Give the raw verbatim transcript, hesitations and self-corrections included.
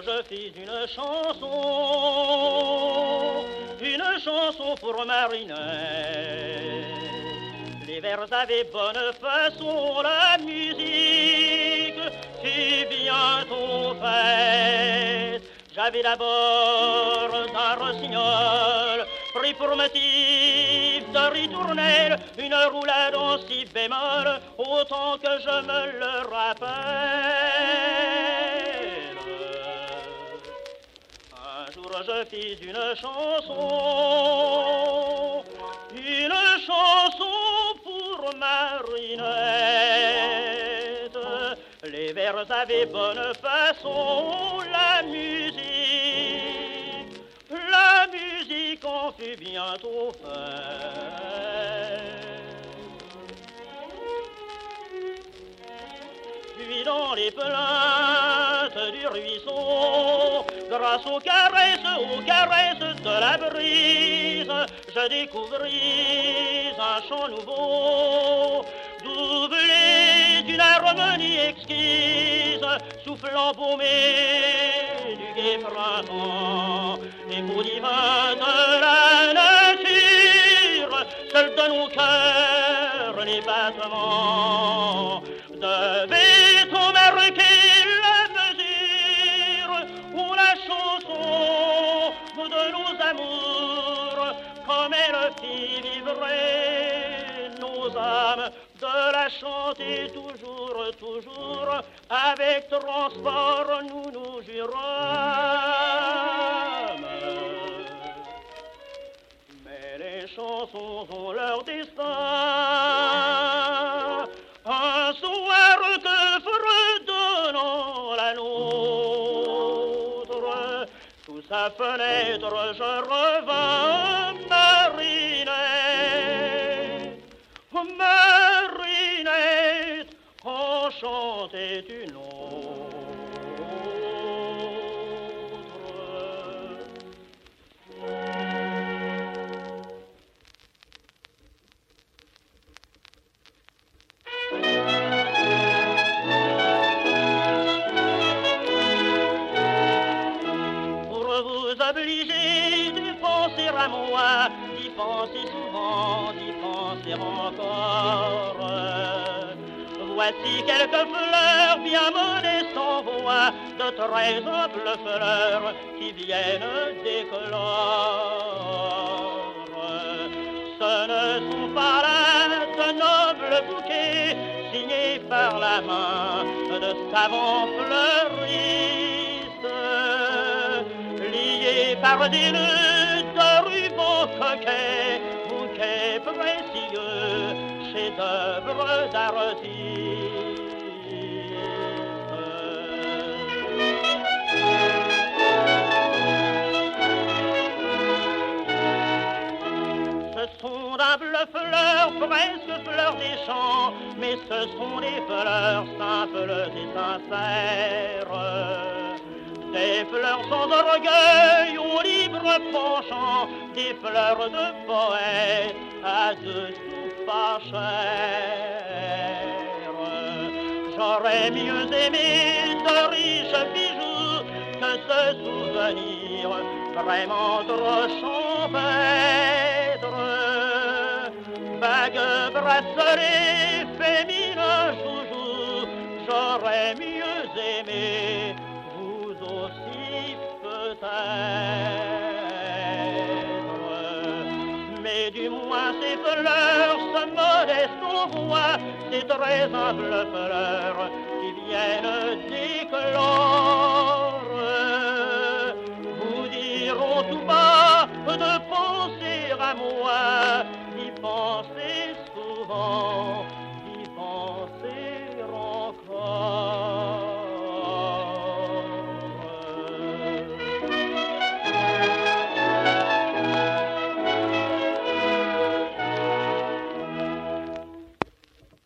je fis une chanson, une chanson pour Marinette. Les vers avaient bonne façon, la musique fut bientôt faite. J'avais d'abord un rossignol, pris pour motif de ritournelle, une roulade en si bémol, autant que je me le rappelle. Un jour je fis une chanson, une chanson pour Marinette. Les vers avaient bonne façon, la musique, la musique en fut bientôt faite. Puis dans les plaintes du ruisseau, grâce aux caresses, aux caresses de la brise, je découvris un chant nouveau, doublé d'une harmonie exquise, soufflant paumé du gai printemps. Écho divin de la nature, seul de nos cœurs les battements, devait-on marquer la mesure où la chanson de nos amours, comme elle fit vibrer nos âmes, de la chanter toujours, toujours, avec transport nous nous jurâmes. Mais les chansons ont leur destin, un soir que fredonnant la nôtre, sous sa fenêtre je revins, Marinette, Marinette, en chantait une autre. Pour vous obliger de penser à moi, d'y penser souvent, d'y penser encore, voici quelques fleurs bien modestes en voix, de très simples fleurs qui viennent d'éclore. Ce ne sont pas là de nobles bouquets signés par la main de savants fleuristes, liés par des nœuds de rubans coquets, bouquets précieux, chefs-d'œuvre d'artistes. Ce sont d'humbles fleurs, presque fleurs des champs, mais ce sont des fleurs simples et sincères, des fleurs sans orgueil au libre penchant, des fleurs de poète à dessous pas chères. J'aurais mieux aimé de riches bijoux que ce souvenir vraiment trop champêtre. Bagues, bracelets, féminins joujoux, j'aurais mieux aimé, vous aussi peut-être. Mais du moins ces fleurs, ce modeste on voit, ces très humbles fleurs qui viennent d'éclore.